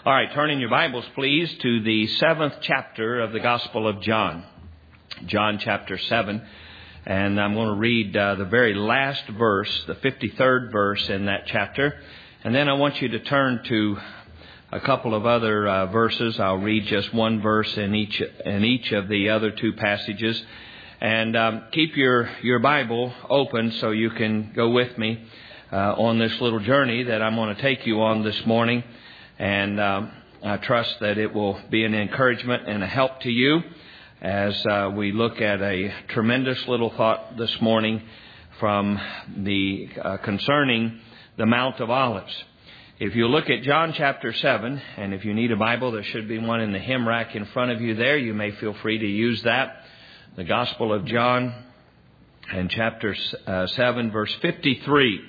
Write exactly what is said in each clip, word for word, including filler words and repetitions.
All right, turn in your Bibles, please, to the seventh chapter of the Gospel of John. John chapter seven. And I'm going to read uh, the very last verse, the fifty-third verse in that chapter. And then I want you to turn to a couple of other uh, verses. I'll read just one verse in each in each of the other two passages. And um, keep your, your Bible open so you can go with me uh, on this little journey that I'm going to take you on this morning. And um, I trust that it will be an encouragement and a help to you as uh, we look at a tremendous little thought this morning from the uh, concerning the Mount of Olives. If you look at John chapter seven, and if you need a Bible, there should be one in the hymn rack in front of you there. You may feel free to use that. The Gospel of John and chapter uh, seven, verse fifty-three.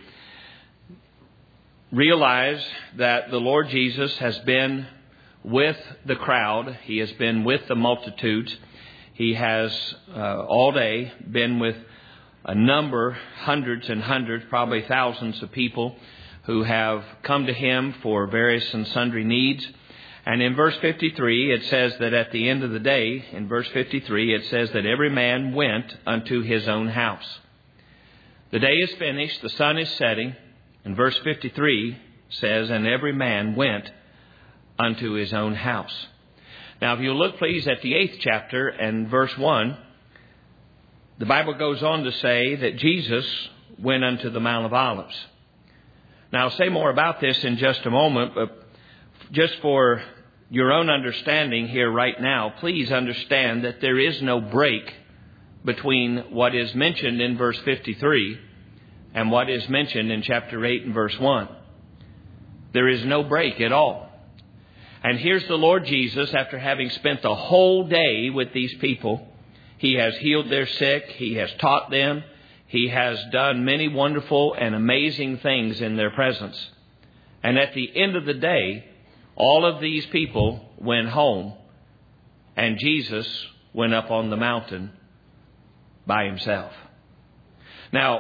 Realize that the Lord Jesus has been with the crowd. He has been with the multitudes. He has uh, all day been with a number, hundreds and hundreds, probably thousands of people who have come to Him for various and sundry needs. And in verse fifty-three, it says that at the end of the day, in verse fifty-three, it says that every man went unto his own house. The day is finished, the sun is setting. And verse fifty-three says, and every man went unto his own house. Now, if you look, please, at the eighth chapter and verse one, the Bible goes on to say that Jesus went unto the Mount of Olives. Now, I'll say more about this in just a moment, but just for your own understanding here right now, please understand that there is no break between what is mentioned in verse fifty-three and what is mentioned in chapter eight and verse one. There is no break at all. And here's the Lord Jesus, after having spent the whole day with these people. He has healed their sick. He has taught them. He has done many wonderful and amazing things in their presence. And at the end of the day, all of these people went home, and Jesus went up on the mountain by Himself. Now,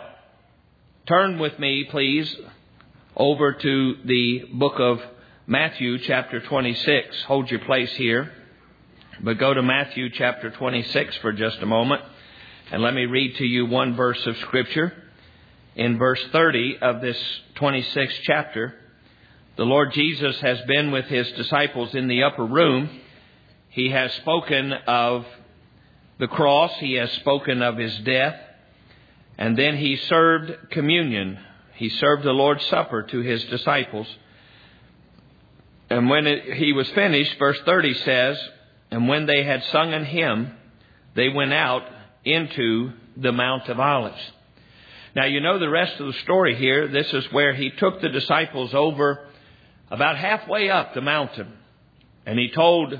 turn with me, please, over to the book of Matthew, chapter twenty-six. Hold your place here. But go to Matthew, chapter twenty-six for just a moment. And let me read to you one verse of Scripture. In verse thirty of this twenty-sixth chapter, the Lord Jesus has been with His disciples in the upper room. He has spoken of the cross. He has spoken of His death. And then He served communion. He served the Lord's Supper to His disciples. And when it, He was finished, verse thirty says, and when they had sung an hymn, they went out into the Mount of Olives. Now, you know the rest of the story here. This is where He took the disciples over about halfway up the mountain. And He told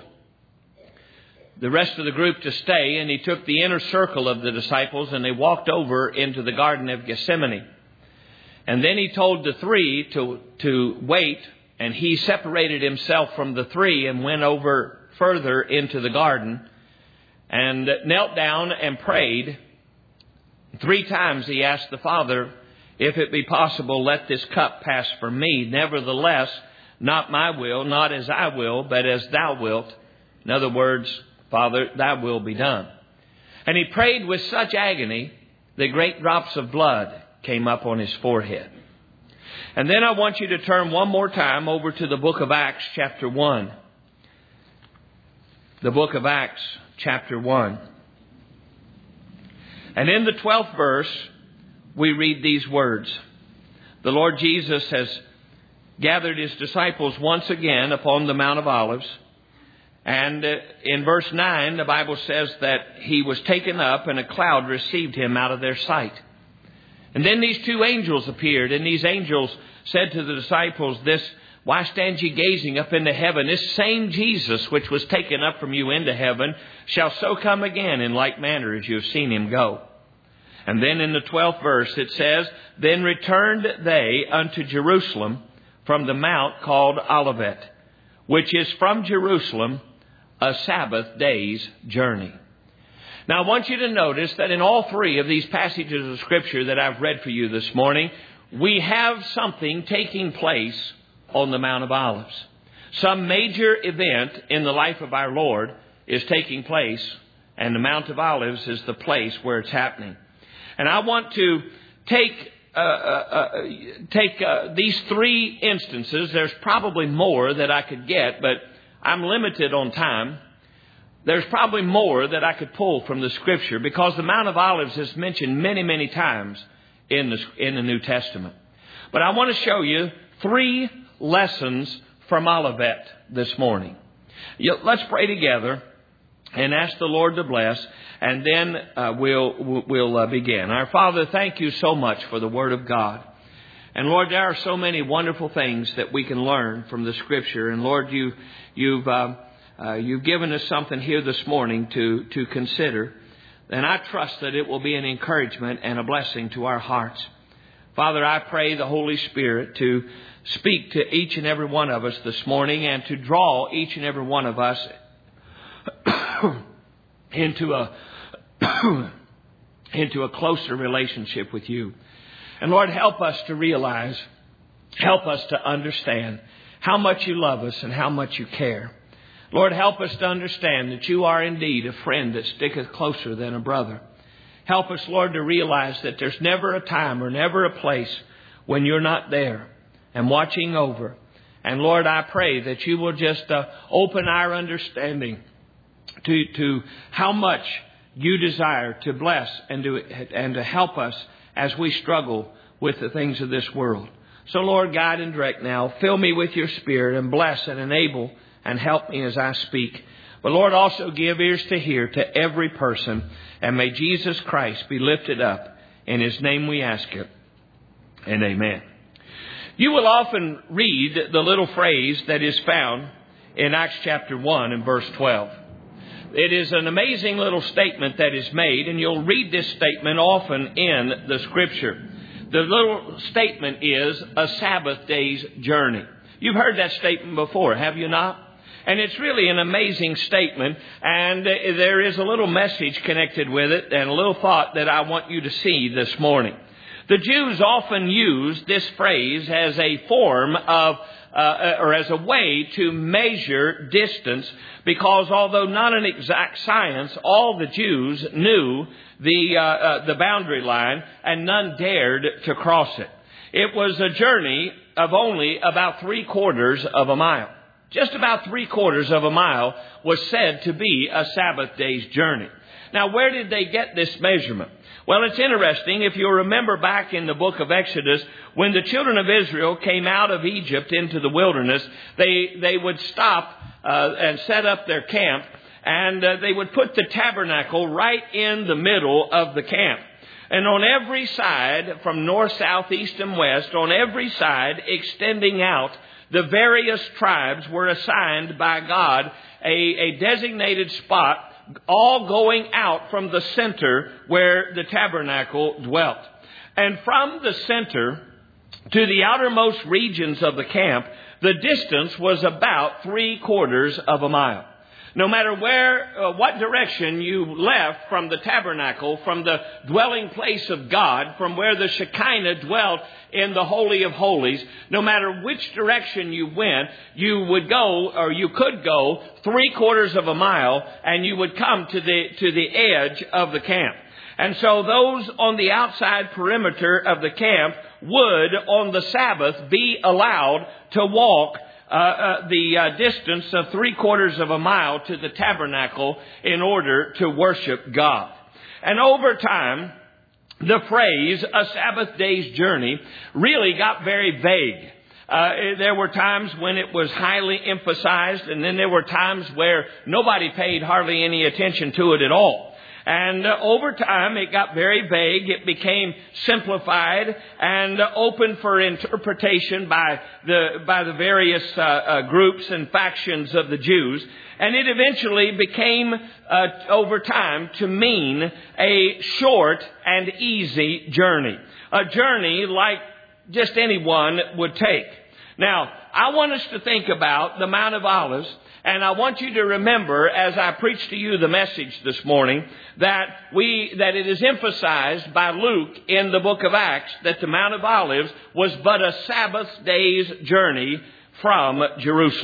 the rest of the group to stay, and He took the inner circle of the disciples and they walked over into the Garden of Gethsemane. And then He told the three to, to wait, and He separated Himself from the three and went over further into the garden and knelt down and prayed. Three times He asked the Father, if it be possible, let this cup pass from me. Nevertheless, not my will, not as I will, but as Thou wilt. In other words, Father, Thy will be done. And He prayed with such agony that great drops of blood came up on His forehead. And then I want you to turn one more time over to the book of Acts, chapter one. The book of Acts, chapter one. And in the twelfth verse, we read these words. The Lord Jesus has gathered His disciples once again upon the Mount of Olives. And in verse nine, the Bible says that He was taken up and a cloud received Him out of their sight. And then these two angels appeared, and these angels said to the disciples, "This, why stand ye gazing up into heaven? This same Jesus which was taken up from you into heaven shall so come again in like manner as you have seen Him go." And then in the twelfth verse it says, "Then returned they unto Jerusalem from the mount called Olivet, which is from Jerusalem a Sabbath day's journey." Now I want you to notice that in all three of these passages of Scripture that I've read for you this morning, we have something taking place on the Mount of Olives. Some major event in the life of our Lord is taking place, and the Mount of Olives is the place where it's happening. And I want to take uh, uh, uh, take uh, these three instances. There's probably more that I could get, but I'm limited on time. There's probably more that I could pull from the Scripture, because the Mount of Olives is mentioned many, many times in the, in the New Testament. But I want to show you three lessons from Olivet this morning. Let's pray together and ask the Lord to bless, and then uh, we'll we'll uh, begin. Our Father, thank you so much for the Word of God. And Lord, there are so many wonderful things that we can learn from the Scripture. And Lord, you you've uh, uh, you've given us something here this morning to to consider. And I trust that it will be an encouragement and a blessing to our hearts. Father, I pray the Holy Spirit to speak to each and every one of us this morning, and to draw each and every one of us into a into a closer relationship with you. And Lord, help us to realize, help us to understand how much you love us and how much you care. Lord, help us to understand that you are indeed a friend that sticketh closer than a brother. Help us, Lord, to realize that there's never a time or never a place when you're not there and watching over. And Lord, I pray that you will just uh, open our understanding to, to how much you desire to bless and to, and to help us as we struggle with the things of this world. So Lord, guide and direct now. Fill me with your Spirit and bless and enable and help me as I speak. But Lord, also give ears to hear to every person. And may Jesus Christ be lifted up. In His name we ask it. And amen. You will often read the little phrase that is found in Acts chapter one and verse twelve. It is an amazing little statement that is made, and you'll read this statement often in the Scripture. The little statement is a Sabbath day's journey. You've heard that statement before, have you not? And it's really an amazing statement, and there is a little message connected with it and a little thought that I want you to see this morning. The Jews often use this phrase as a form of, uh, or as a way to measure distance, because although not an exact science, all the Jews knew the, uh, uh, the boundary line, and none dared to cross it. It was a journey of only about three quarters of a mile. Just about three quarters of a mile was said to be a Sabbath day's journey. Now, where did they get this measurement? Well, it's interesting. If you remember back in the book of Exodus, when the children of Israel came out of Egypt into the wilderness, they, they would stop uh, and set up their camp, and uh, they would put the tabernacle right in the middle of the camp. And on every side, from north, south, east, and west, on every side, extending out, the various tribes were assigned by God a, a designated spot, all going out from the center where the tabernacle dwelt. And from the center to the outermost regions of the camp, the distance was about three quarters of a mile. No matter where, uh, what direction you left from the tabernacle, from the dwelling place of God, from where the Shekinah dwelt in the Holy of Holies, no matter which direction you went, you would go, or you could go, three quarters of a mile, and you would come to the, to the edge of the camp. And so those on the outside perimeter of the camp would, on the Sabbath, be allowed to walk Uh, uh, the uh, distance of three quarters of a mile to the tabernacle in order to worship God. And over time, the phrase, a Sabbath day's journey, really got very vague. Uh, there were times when it was highly emphasized, and then there were times where nobody paid hardly any attention to it at all. And uh, over time, it got very vague. It became simplified and uh, open for interpretation by the by the various uh, uh, groups and factions of the Jews. And it eventually became, uh, over time, to mean a short and easy journey. A journey like just anyone would take. Now, I want us to think about the Mount of Olives. And I want you to remember, as I preach to you the message this morning, that we that it is emphasized by Luke in the book of Acts that the Mount of Olives was but a Sabbath day's journey from Jerusalem.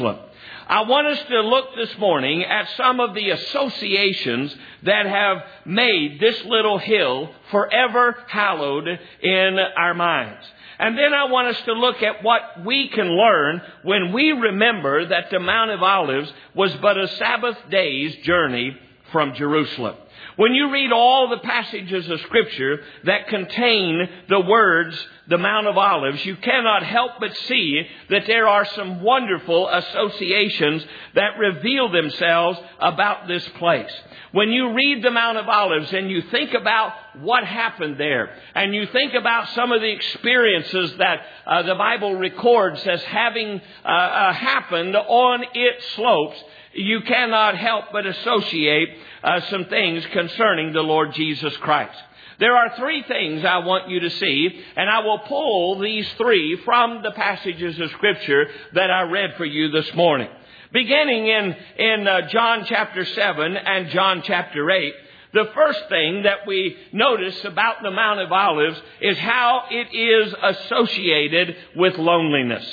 I want us to look this morning at some of the associations that have made this little hill forever hallowed in our minds. And then I want us to look at what we can learn when we remember that the Mount of Olives was but a Sabbath day's journey from Jerusalem. When you read all the passages of Scripture that contain the words, the Mount of Olives, you cannot help but see that there are some wonderful associations that reveal themselves about this place. When you read the Mount of Olives and you think about what happened there, and you think about some of the experiences that uh, the Bible records as having uh, uh, happened on its slopes, you cannot help but associate uh, some things concerning the Lord Jesus Christ. There are three things I want you to see, and I will pull these three from the passages of Scripture that I read for you this morning. Beginning in, in uh, John chapter seven and John chapter eight, the first thing that we notice about the Mount of Olives is how it is associated with loneliness.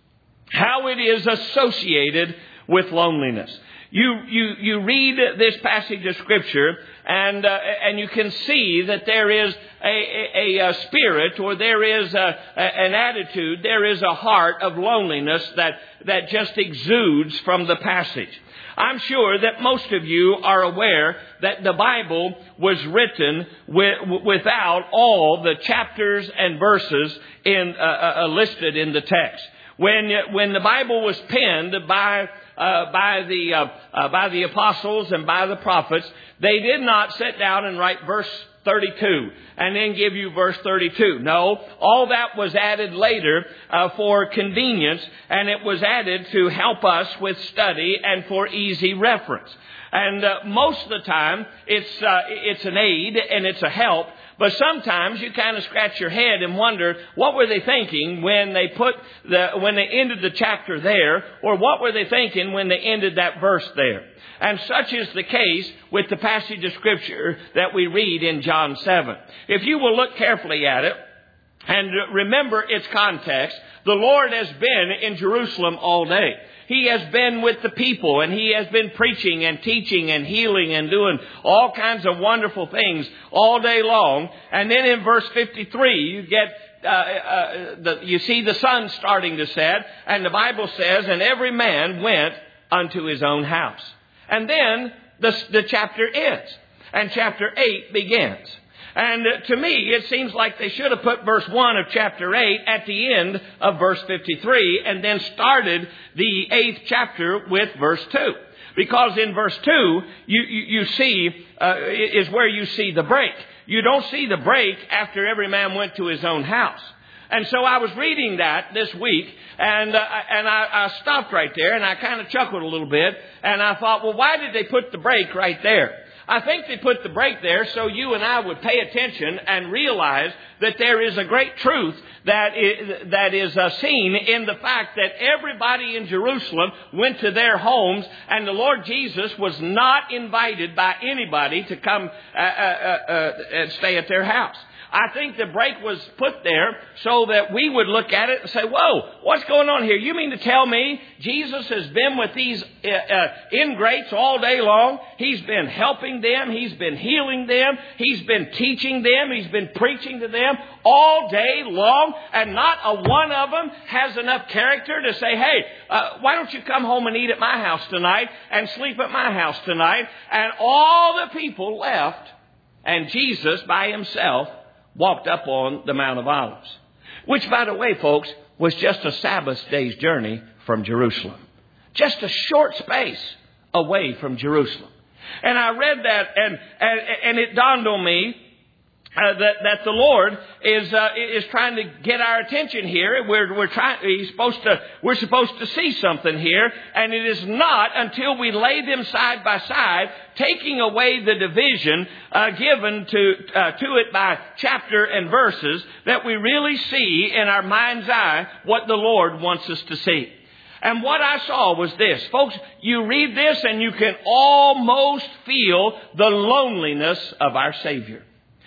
How it is associated with loneliness. You, you, you read this passage of Scripture and, uh, and you can see that there is a, a, a spirit, or there is a, a, an attitude, there is a heart of loneliness that, that just exudes from the passage. I'm sure that most of you are aware that the Bible was written with, without all the chapters and verses in, uh, uh, listed in the text. When, when the Bible was penned by Uh, by the uh, uh, by the apostles and by the prophets, they did not sit down and write verse thirty-two and then give you verse thirty-two. No, all that was added later uh, for convenience, and it was added to help us with study and for easy reference. And uh, most of the time, it's uh, it's an aid and it's a help. But sometimes you kind of scratch your head and wonder, what were they thinking when they put the when they ended the chapter there, or what were they thinking when they ended that verse there? And such is the case with the passage of Scripture that we read in John seven. If you will look carefully at it and remember its context, the Lord has been in Jerusalem all day. He has been with the people, and He has been preaching and teaching and healing and doing all kinds of wonderful things all day long. And then in verse fifty-three, you get uh, uh, the, you see the sun starting to set, and the Bible says, "And every man went unto his own house." And then the, the chapter ends, and chapter eight begins. And to me, it seems like they should have put verse one of chapter eight at the end of verse fifty-three and then started the eighth chapter with verse two. Because in verse two, you, you, you see, uh, is where you see the break. You don't see the break after every man went to his own house. And so I was reading that this week, and uh, and I, I stopped right there, and I kind of chuckled a little bit, and I thought, well, why did they put the break right there? I think they put the break there so you and I would pay attention and realize that there is a great truth that is, that is uh, seen in the fact that everybody in Jerusalem went to their homes, and the Lord Jesus was not invited by anybody to come uh, uh, uh, and stay at their house. I think the break was put there so that we would look at it and say, whoa, what's going on here? You mean to tell me Jesus has been with these uh, uh, ingrates all day long? He's been helping them. He's been healing them. He's been teaching them. He's been preaching to them all day long. And not a one of them has enough character to say, hey, uh, why don't you come home and eat at my house tonight and sleep at my house tonight? And all the people left, and Jesus by himself walked up on the Mount of Olives, which, by the way, folks, was just a Sabbath day's journey from Jerusalem. Just a short space away from Jerusalem. And I read that, and and, and it dawned on me uh, that that the Lord is uh, is trying to get our attention here. We're we're trying. He's supposed to. We're supposed to see something here, and it is not until we lay them side by side, taking away the division uh, given to uh, to it by chapter and verses, that we really see in our mind's eye what the Lord wants us to see. And what I saw was this. Folks, you read this and you can almost feel the loneliness of our Savior.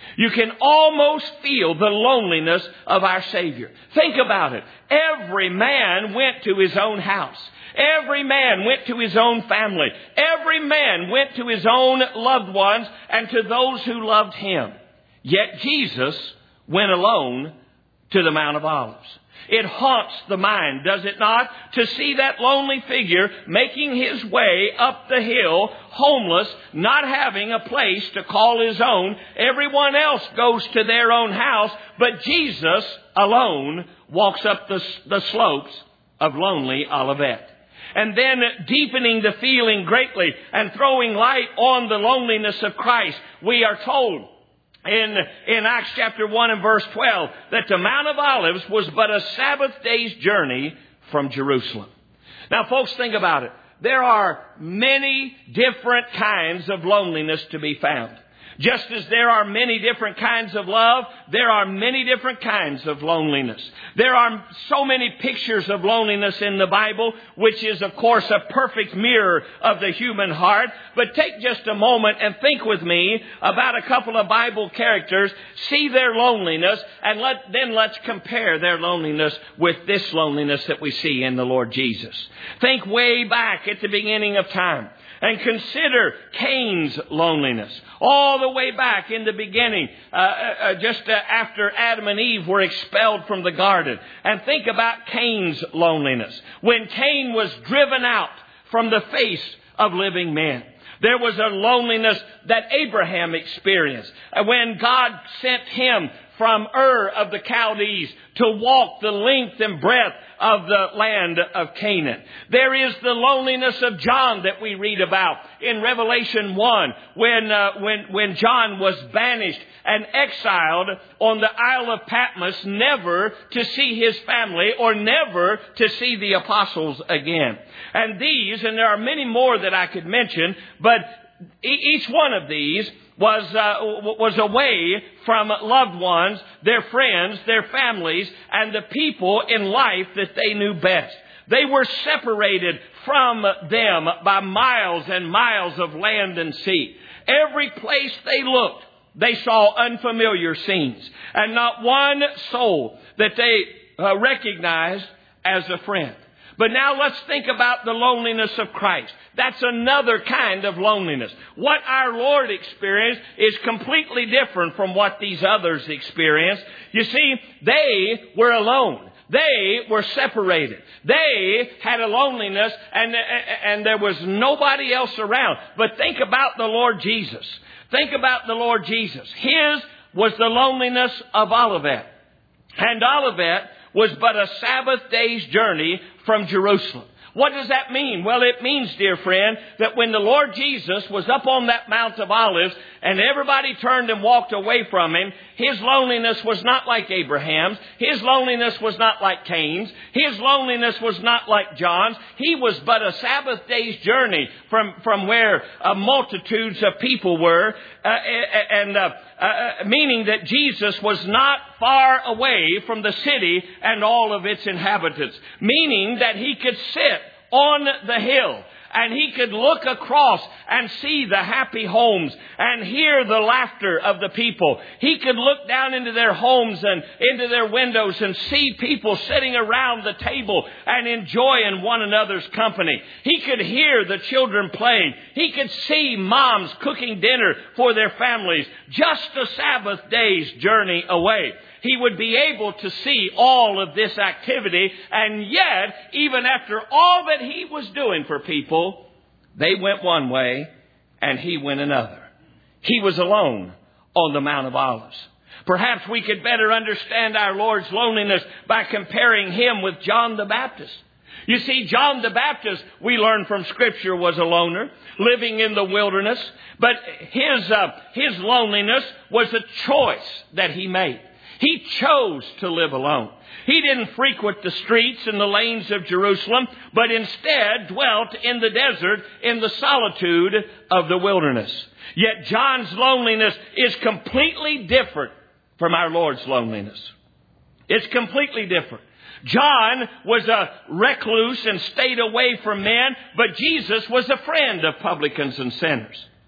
You can almost feel the loneliness of our Savior. Think about it. Every man went to his own house. Every man went to his own family. Every man went to his own loved ones and to those who loved him. Yet Jesus went alone to the Mount of Olives. It haunts the mind, does it not, to see that lonely figure making his way up the hill, homeless, not having a place to call his own. Everyone else goes to their own house, but Jesus alone walks up the, the slopes of lonely Olivet. And then deepening the feeling greatly and throwing light on the loneliness of Christ, we are told In, in Acts chapter one and verse twelve, that the Mount of Olives was but a Sabbath day's journey from Jerusalem. Now, folks, think about it. There are many different kinds of loneliness to be found. Just as there are many different kinds of love, there are many different kinds of loneliness. There are so many pictures of loneliness in the Bible, which is, of course, a perfect mirror of the human heart. But take just a moment and think with me about a couple of Bible characters, see their loneliness, and let, then let's compare their loneliness with this loneliness that we see in the Lord Jesus. Think way back at the beginning of time. And consider Cain's loneliness. All the way back in the beginning, uh, uh, just uh, after Adam and Eve were expelled from the garden. And think about Cain's loneliness. When Cain was driven out from the face of living men. There was a loneliness that Abraham experienced when God sent him from Ur of the Chaldees to walk the length and breadth of the land of Canaan. There is the loneliness of John that we read about in Revelation one, when uh, when when John was banished and exiled on the Isle of Patmos, never to see his family or never to see the apostles again. And these, and there are many more that I could mention, but each one of these was uh, was away from loved ones, their friends, their families, and the people in life that they knew best. They were separated from them by miles and miles of land and sea. Every place they looked, they saw unfamiliar scenes, and not one soul that they uh, recognized as a friend. But now let's think about the loneliness of Christ. That's another kind of loneliness. What our Lord experienced is completely different from what these others experienced. You see, they were alone. They were separated. They had a loneliness, and, and there was nobody else around. But think about the Lord Jesus. Think about the Lord Jesus. His was the loneliness of Olivet. And Olivet was but a Sabbath day's journey from Jerusalem. What does that mean? Well, it means, dear friend, that when the Lord Jesus was up on that Mount of Olives and everybody turned and walked away from him, his loneliness was not like Abraham's. His loneliness was not like Cain's. His loneliness was not like John's. He was but a Sabbath day's journey from, from where uh, multitudes of people were, uh, and uh, uh, meaning that Jesus was not far away from the city and all of its inhabitants, meaning that he could sit on the hill and he could look across and see the happy homes and hear the laughter of the people. He could look down into their homes and into their windows and see people sitting around the table and enjoying one another's company. He could hear the children playing. He could see moms cooking dinner for their families just a Sabbath day's journey away. He would be able to see all of this activity, and yet, even after all that he was doing for people, they went one way and he went another. He was alone on the Mount of Olives. Perhaps we could better understand our Lord's loneliness by comparing him with John the Baptist. You see, John the Baptist, we learn from Scripture, was a loner, living in the wilderness, but his, uh, his loneliness was a choice that he made. He chose to live alone. He didn't frequent the streets and the lanes of Jerusalem, but instead dwelt in the desert in the solitude of the wilderness. Yet John's loneliness is completely different from our Lord's loneliness. It's completely different. John was a recluse and stayed away from men, but Jesus was a friend of publicans and sinners.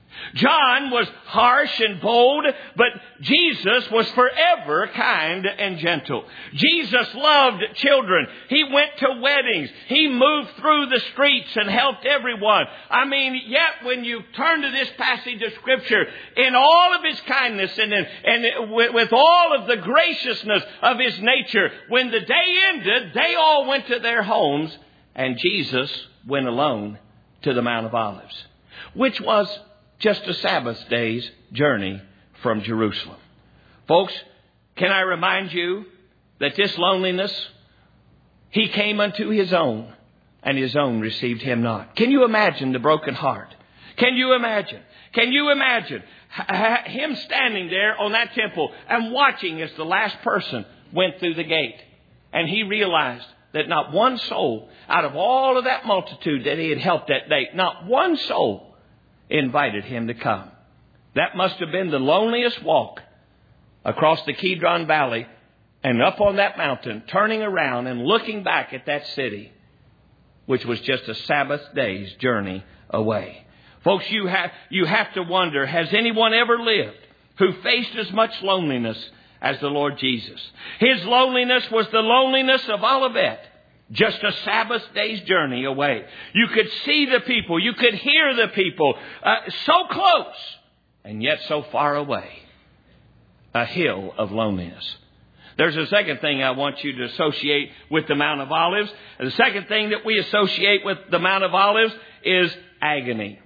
John was harsh and bold, but Jesus was forever kind and gentle. Jesus loved children. He went to weddings. He moved through the streets and helped everyone. I mean, yet when you turn to this passage of Scripture, in all of His kindness and, and with, with all of the graciousness of His nature, when the day ended, they all went to their homes, and Jesus went alone to the Mount of Olives, which was just a Sabbath day's journey from Jerusalem. Folks, can I remind you that this loneliness, He came unto His own, and His own received Him not. Can you imagine the broken heart? Can you imagine? Can you imagine Him standing there on that temple and watching as the last person went through the gate? And He realized that not one soul out of all of that multitude that He had helped that day, not one soul invited Him to come. That must have been the loneliest walk across the Kidron Valley and up on that mountain, turning around and looking back at that city, which was just a Sabbath day's journey away. Folks, you have, you have to wonder, has anyone ever lived who faced as much loneliness as the Lord Jesus? His loneliness was the loneliness of Olivet. Just a Sabbath day's journey away. You could see the people. You could hear the people. Uh, so close and yet so far away. A hill of loneliness. There's a second thing I want you to associate with the Mount of Olives. And the second thing that we associate with the Mount of Olives is agony.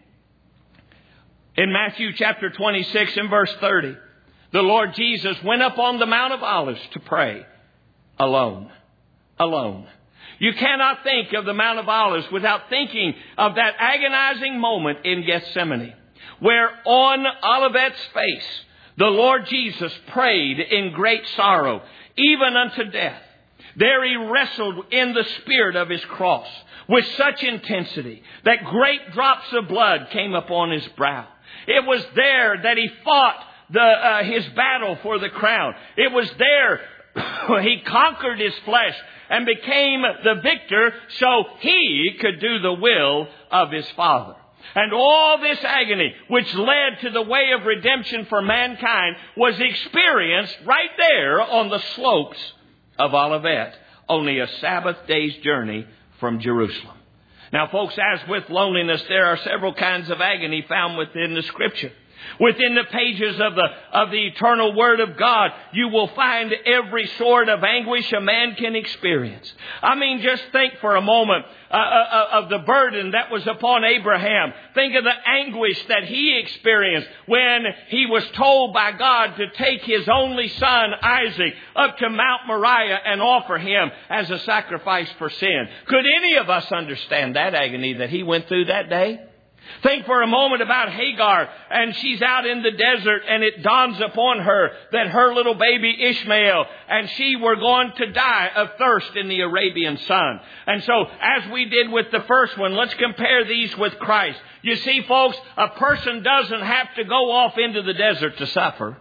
In Matthew chapter twenty-six and verse thirty, the Lord Jesus went up on the Mount of Olives to pray alone. Alone. You cannot think of the Mount of Olives without thinking of that agonizing moment in Gethsemane, where on Olivet's face, the Lord Jesus prayed in great sorrow, even unto death. There He wrestled in the spirit of His cross with such intensity that great drops of blood came upon His brow. It was there that He fought the, uh, His battle for the crown. It was there He conquered His flesh and became the victor so He could do the will of His Father. And all this agony, which led to the way of redemption for mankind, was experienced right there on the slopes of Olivet, only a Sabbath day's journey from Jerusalem. Now, folks, as with loneliness, there are several kinds of agony found within the Scripture. Within the pages of the of the eternal Word of God, you will find every sort of anguish a man can experience. I mean, just think for a moment uh, uh, of the burden that was upon Abraham. Think of the anguish that he experienced when he was told by God to take his only son, Isaac, up to Mount Moriah and offer him as a sacrifice for sin. Could any of us understand that agony that he went through that day? Think for a moment about Hagar, and she's out in the desert, and it dawns upon her that her little baby Ishmael and she were going to die of thirst in the Arabian sun. And so, as we did with the first one, let's compare these with Christ. You see, folks, a person doesn't have to go off into the desert to suffer.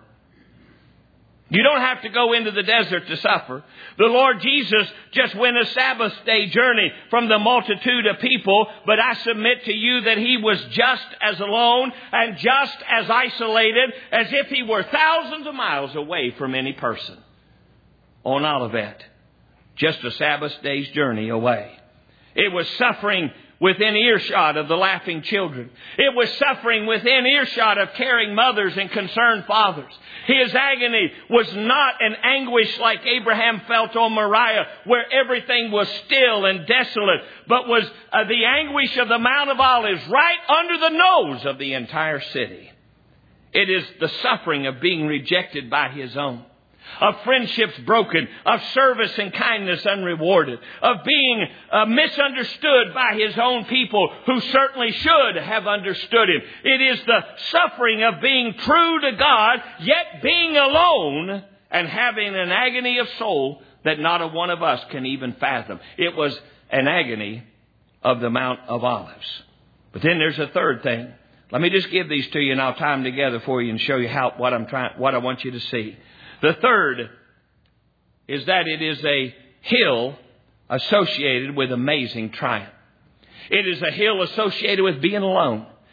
You don't have to go into the desert to suffer. The Lord Jesus just went a Sabbath day journey from the multitude of people, but I submit to you that He was just as alone and just as isolated as if He were thousands of miles away from any person on Olivet. Just a Sabbath day's journey away. It was suffering within earshot of the laughing children. It was suffering within earshot of caring mothers and concerned fathers. His agony was not an anguish like Abraham felt on Moriah, where everything was still and desolate, but was uh, the anguish of the Mount of Olives right under the nose of the entire city. It is the suffering of being rejected by His own, of friendships broken, of service and kindness unrewarded, of being uh, misunderstood by His own people who certainly should have understood Him. It is the suffering of being true to God, yet being alone and having an agony of soul that not a one of us can even fathom. It was an agony of the Mount of Olives. But then there's a third thing. Let me just give these to you and I'll tie them together for you and show you how what I'm trying, what I want you to see. The third is that it is a hill associated with amazing triumph. It is a hill associated with being alone.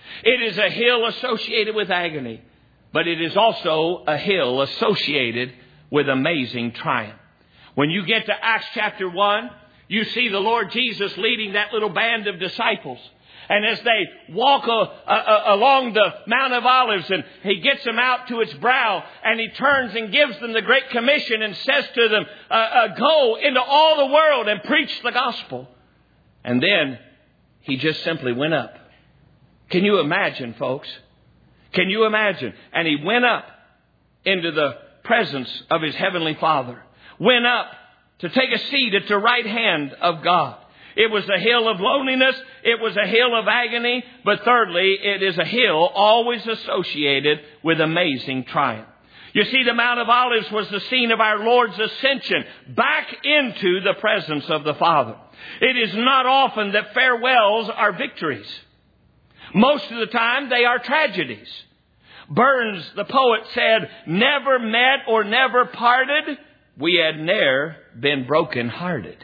It is a hill associated with agony, but it is also a hill associated with amazing triumph. When you get to Acts chapter one, you see the Lord Jesus leading that little band of disciples. And as they walk a, a, a, along the Mount of Olives, and He gets them out to its brow, and He turns and gives them the Great Commission and says to them, uh, uh, go into all the world and preach the gospel. And then He just simply went up. Can you imagine, folks? Can you imagine? And He went up into the presence of His Heavenly Father. Went up to take a seat at the right hand of God. It was a hill of loneliness. It was a hill of agony. But thirdly, it is a hill always associated with amazing triumph. You see, the Mount of Olives was the scene of our Lord's ascension back into the presence of the Father. It is not often that farewells are victories. Most of the time, they are tragedies. Burns, the poet, said, never met or never parted, we had ne'er been broken-hearted.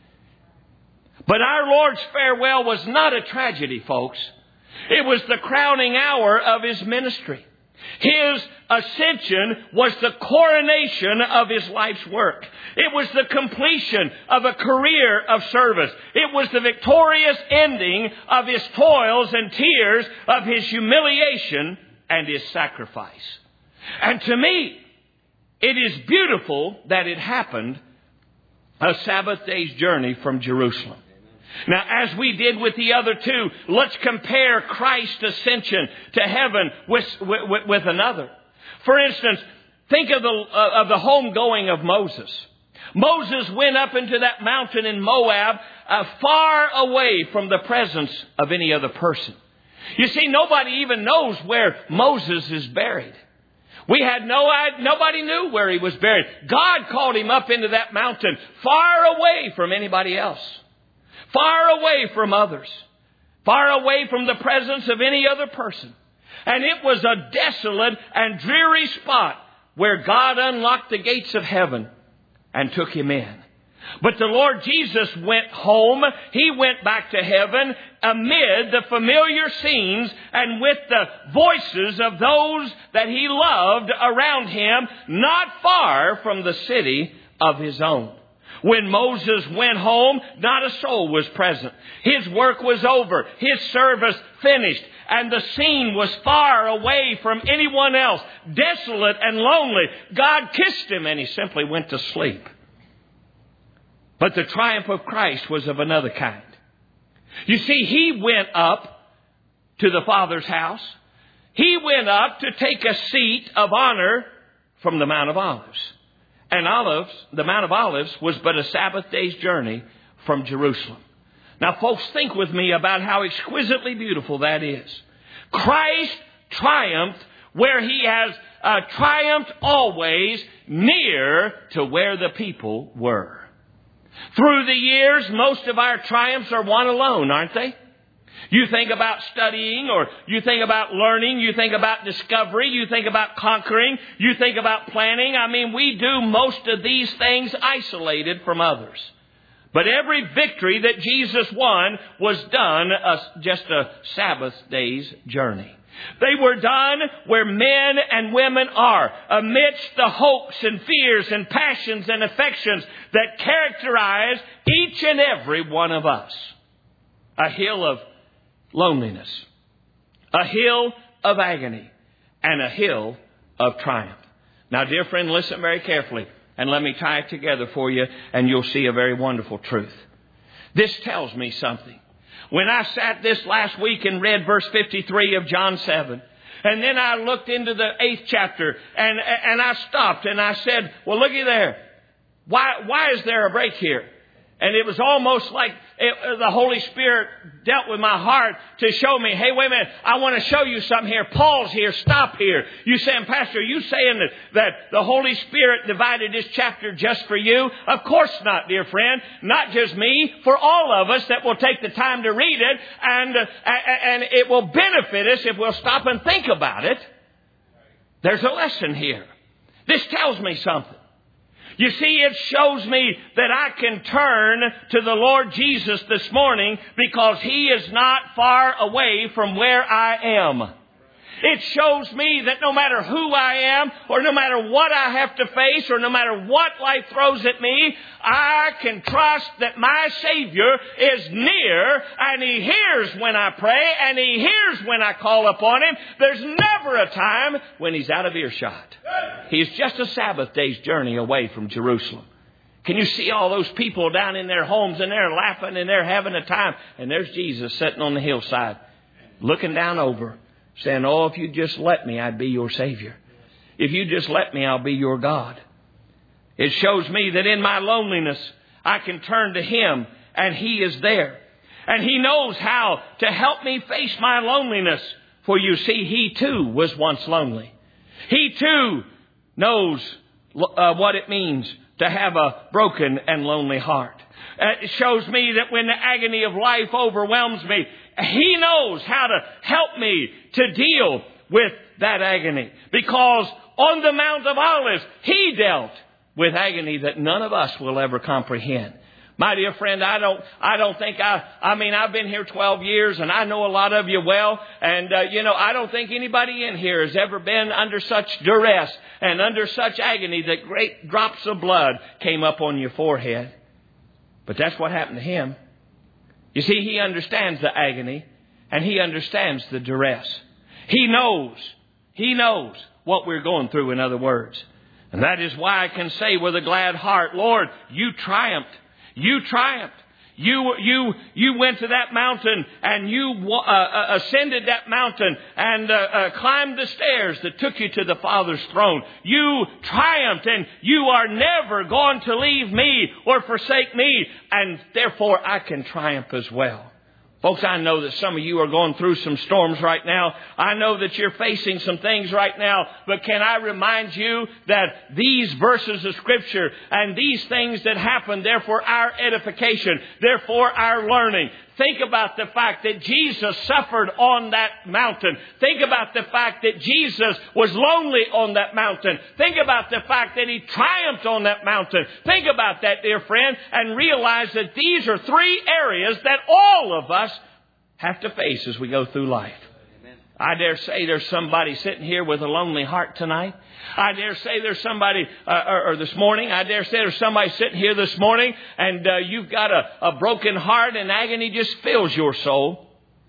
But our Lord's farewell was not a tragedy, folks. It was the crowning hour of His ministry. His ascension was the coronation of His life's work. It was the completion of a career of service. It was the victorious ending of His toils and tears, of His humiliation and His sacrifice. And to me, it is beautiful that it happened a Sabbath day's journey from Jerusalem. Now, as we did with the other two, let's compare Christ's ascension to heaven with, with, with another. For instance, think of the, uh, of the homegoing of Moses. Moses went up into that mountain in Moab, uh, far away from the presence of any other person. You see, nobody even knows where Moses is buried. We had no idea, nobody knew where he was buried. God called him up into that mountain, far away from anybody else. Far away from others. Far away from the presence of any other person. And it was a desolate and dreary spot where God unlocked the gates of heaven and took him in. But the Lord Jesus went home. He went back to heaven amid the familiar scenes and with the voices of those that He loved around Him, not far from the city of His own. When Moses went home, not a soul was present. His work was over. His service finished. And the scene was far away from anyone else. Desolate and lonely. God kissed him and he simply went to sleep. But the triumph of Christ was of another kind. You see, He went up to the Father's house. He went up to take a seat of honor from the Mount of Olives. And Olives, the Mount of Olives, was but a Sabbath day's journey from Jerusalem. Now, folks, think with me about how exquisitely beautiful that is. Christ triumphed where He has uh, triumphed always, near to where the people were. Through the years, most of our triumphs are won alone, aren't they? You think about studying, or you think about learning, you think about discovery, you think about conquering, you think about planning. I mean, we do most of these things isolated from others. But every victory that Jesus won was done a, just a Sabbath day's journey. They were done where men and women are, amidst the hopes and fears and passions and affections that characterize each and every one of us. A hill of loneliness, a hill of agony, and a hill of triumph. Now, dear friend, listen very carefully, and let me tie it together for you, and you'll see a very wonderful truth. This tells me something. When I sat this last week and read verse fifty-three of John seven, and then I looked into the eighth chapter, and, and I stopped and I said, well, looky there. Why, why is there a break here? And it was almost like it, the Holy Spirit dealt with my heart to show me, hey, wait a minute, I want to show you something here. Pause here, stop here. You saying, Pastor, are you saying that, that the Holy Spirit divided this chapter just for you? Of course not, dear friend. Not just me, for all of us that will take the time to read it. And, uh, and it will benefit us if we'll stop and think about it. There's a lesson here. This tells me something. You see, it shows me that I can turn to the Lord Jesus this morning because He is not far away from where I am. It shows me that no matter who I am, or no matter what I have to face, or no matter what life throws at me, I can trust that my Savior is near, and He hears when I pray, and He hears when I call upon Him. There's never a time when He's out of earshot. He's just a Sabbath day's journey away from Jerusalem. Can you see all those people down in their homes, and they're laughing, and they're having a time, and there's Jesus sitting on the hillside, looking down over, saying, oh, if you just let me, I'd be your Savior. If you just let me, I'll be your God. It shows me that in my loneliness, I can turn to Him, and He is there. And He knows how to help me face my loneliness. For you see, He too was once lonely. He too knows uh, what it means to have a broken and lonely heart. Uh, it shows me that when the agony of life overwhelms me, He knows how to help me to deal with that agony. Because on the Mount of Olives, He dealt with agony that none of us will ever comprehend. My dear friend, I don't, I don't think I, I mean, I've been here twelve years and I know a lot of you well. And, uh, you know, I don't think anybody in here has ever been under such duress and under such agony that great drops of blood came up on your forehead. But that's what happened to Him. You see, He understands the agony and He understands the duress. He knows, He knows what we're going through, in other words. And that is why I can say with a glad heart, Lord, You triumphed. You triumphed. You, you, you went to that mountain and you uh, uh, ascended that mountain and uh, uh, climbed the stairs that took you to the Father's throne. You triumphed, and You are never going to leave me or forsake me. And therefore I can triumph as well. Folks, I know that some of you are going through some storms right now. I know that you're facing some things right now. But can I remind you that these verses of Scripture and these things that happen, they're for our edification. They're for our learning. Think about the fact that Jesus suffered on that mountain. Think about the fact that Jesus was lonely on that mountain. Think about the fact that He triumphed on that mountain. Think about that, dear friend, and realize that these are three areas that all of us have to face as we go through life. I dare say there's somebody sitting here with a lonely heart tonight. I dare say there's somebody, uh, or, or this morning, I dare say there's somebody sitting here this morning and uh, you've got a, a broken heart and agony just fills your soul.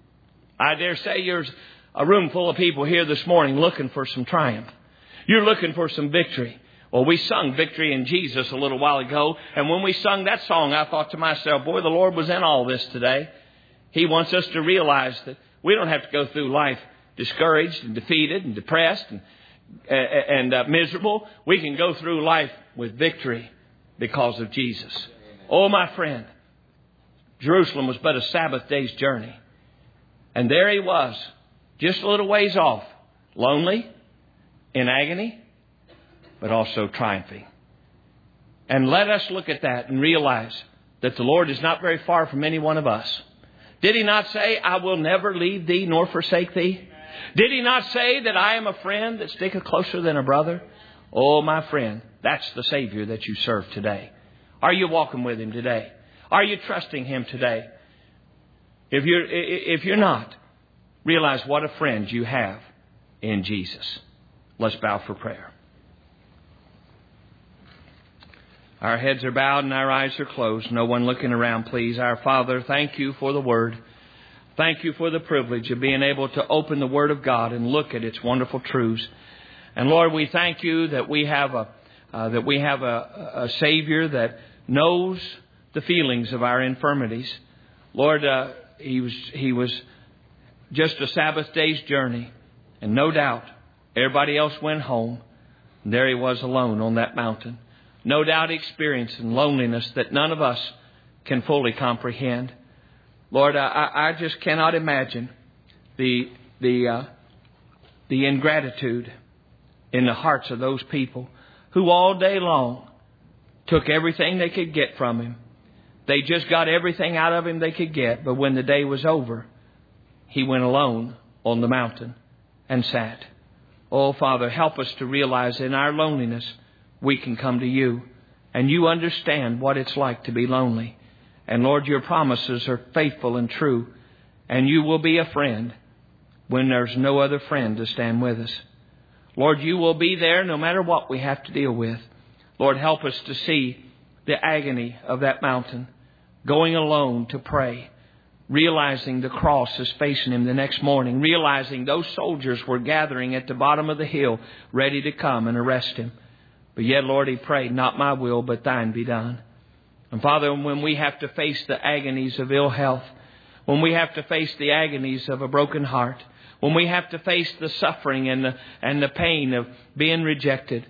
I dare say there's a room full of people here this morning looking for some triumph. You're looking for some victory. Well, we sung Victory in Jesus a little while ago. And when we sung that song, I thought to myself, boy, the Lord was in all this today. He wants us to realize that we don't have to go through life discouraged and defeated and depressed and, uh, and uh, miserable. We can go through life with victory because of Jesus. Oh, my friend, Jerusalem was but a Sabbath day's journey. And there He was, just a little ways off, lonely, in agony, but also triumphing. And let us look at that and realize that the Lord is not very far from any one of us. Did He not say, I will never leave thee nor forsake thee? Did He not say that I am a friend that sticketh closer than a brother? Oh, my friend, that's the Savior that you serve today. Are you walking with Him today? Are you trusting Him today? If you're, if you're not, realize what a friend you have in Jesus. Let's bow for prayer. Our heads are bowed and our eyes are closed. No one looking around, please. Our Father, thank You for the Word. Thank You for the privilege of being able to open the Word of God and look at its wonderful truths. And Lord, we thank You that we have a uh, that we have a, a Savior that knows the feelings of our infirmities. Lord, uh, He was He was just a Sabbath day's journey, and no doubt everybody else went home. And there He was alone on that mountain. No doubt experiencing loneliness that none of us can fully comprehend. Lord, I, I just cannot imagine the the uh, the ingratitude in the hearts of those people who all day long took everything they could get from Him. They just got everything out of Him they could get. But when the day was over, He went alone on the mountain and sat. Oh, Father, help us to realize in our loneliness we can come to You. And you understand what it's like to be lonely. And Lord, your promises are faithful and true. And you will be a friend when there's no other friend to stand with us. Lord, you will be there no matter what we have to deal with. Lord, help us to see the agony of that mountain, going alone to pray, realizing the cross is facing him the next morning, realizing those soldiers were gathering at the bottom of the hill ready to come and arrest him. But yet, Lord, he prayed, not my will, but thine be done. And Father, when we have to face the agonies of ill health, when we have to face the agonies of a broken heart, when we have to face the suffering and the, and the pain of being rejected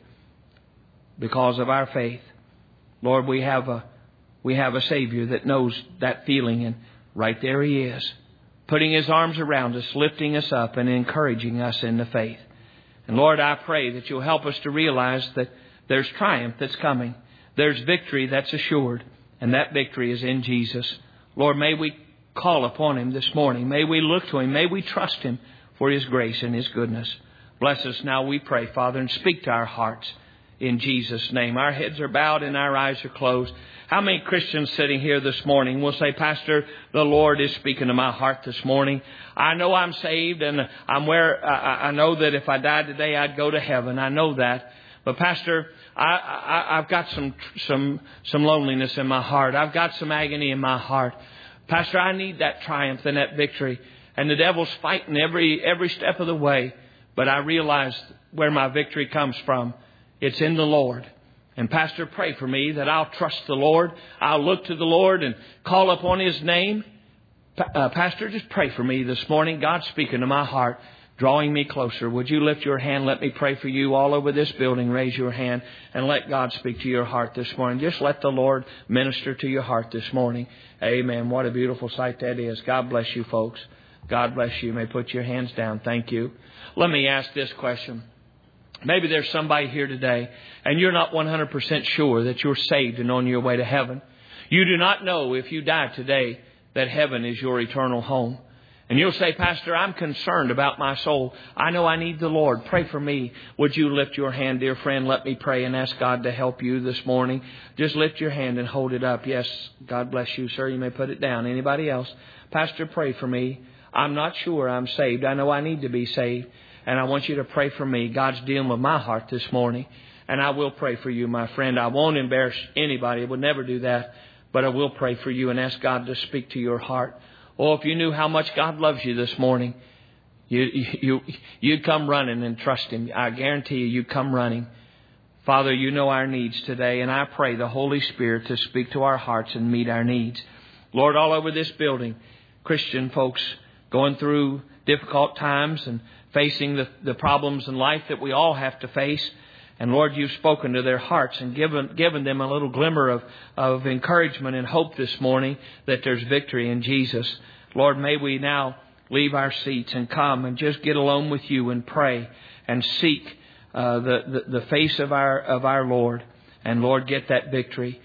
because of our faith, Lord, we have a we have a Savior that knows that feeling, and right there He is, putting His arms around us, lifting us up and encouraging us in the faith. And Lord, I pray that you'll help us to realize that there's triumph that's coming. There's victory that's assured, and that victory is in Jesus. Lord, may we call upon Him this morning. May we look to Him. May we trust Him for His grace and His goodness. Bless us now, we pray, Father, and speak to our hearts in Jesus' name. Our heads are bowed and our eyes are closed. How many Christians sitting here this morning will say, Pastor, the Lord is speaking to my heart this morning. I know I'm saved, and I'm where I, I know that if I died today, I'd go to heaven. I know that. But Pastor, I, I, I've got some some some loneliness in my heart. I've got some agony in my heart. Pastor, I need that triumph and that victory. And the devil's fighting every every step of the way. But I realize where my victory comes from. It's in the Lord. And Pastor, pray for me that I'll trust the Lord. I'll look to the Lord and call upon His name. Uh, Pastor, just pray for me this morning. God's speaking to my heart, drawing me closer. Would you lift your hand? Let me pray for you all over this building. Raise your hand and let God speak to your heart this morning. Just let the Lord minister to your heart this morning. Amen. What a beautiful sight that is. God bless you, folks. God bless you. You may put your hands down. Thank you. Let me ask this question. Maybe there's somebody here today and you're not one hundred percent sure that you're saved and on your way to heaven. You do not know if you die today that heaven is your eternal home. And you'll say, Pastor, I'm concerned about my soul. I know I need the Lord. Pray for me. Would you lift your hand, dear friend? Let me pray and ask God to help you this morning. Just lift your hand and hold it up. Yes, God bless you, sir. You may put it down. Anybody else? Pastor, pray for me. I'm not sure I'm saved. I know I need to be saved. And I want you to pray for me. God's dealing with my heart this morning. And I will pray for you, my friend. I won't embarrass anybody. I would never do that. But I will pray for you and ask God to speak to your heart. Oh, if you knew how much God loves you this morning, you, you, you'd come running and trust Him. I guarantee you, you'd come running. Father, you know our needs today. And I pray the Holy Spirit to speak to our hearts and meet our needs. Lord, all over this building, Christian folks going through difficult times and facing the, the problems in life that we all have to face. And Lord, you've spoken to their hearts and given given them a little glimmer of, of encouragement and hope this morning that there's victory in Jesus. Lord, may we now leave our seats and come and just get alone with you and pray and seek uh, the, the, the face of our of our Lord. And Lord, get that victory.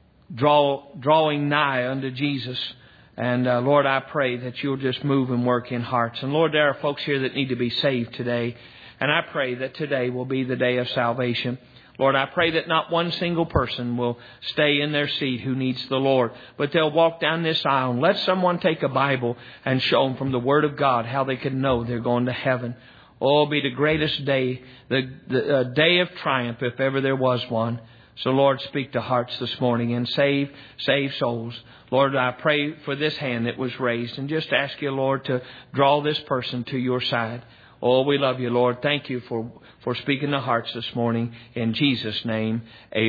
Draw, drawing nigh unto Jesus. And uh, Lord, I pray that you'll just move and work in hearts. And Lord, there are folks here that need to be saved today. And I pray that today will be the day of salvation. Lord, I pray that not one single person will stay in their seat who needs the Lord, but they'll walk down this aisle and let someone take a Bible and show them from the Word of God how they can know they're going to heaven. Oh, it'll be the greatest day, the, the uh, day of triumph if ever there was one. So, Lord, speak to hearts this morning and save, save souls. Lord, I pray for this hand that was raised and just ask you, Lord, to draw this person to your side. Oh, we love you, Lord. Thank you for, for speaking to hearts this morning. In Jesus' name, amen.